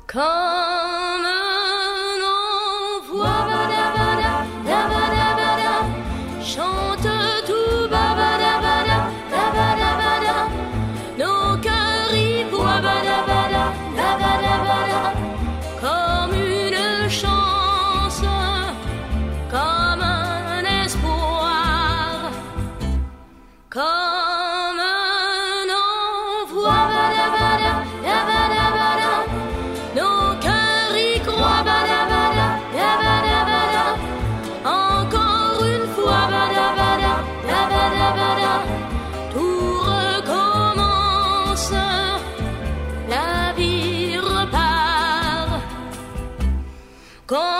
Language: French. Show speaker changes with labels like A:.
A: Comme un envoi, badabada, dabadabada, chante tout, babadabada, dabadabada, nos cœurs y voient, badabada, dabadabada, comme une chance, comme un espoir, comme un envoi, badabada, dabadabada, nos cœurs y croient, badabada, dabadabada, encore une fois, badabada, dabadabada, tout recommence, la vie repart.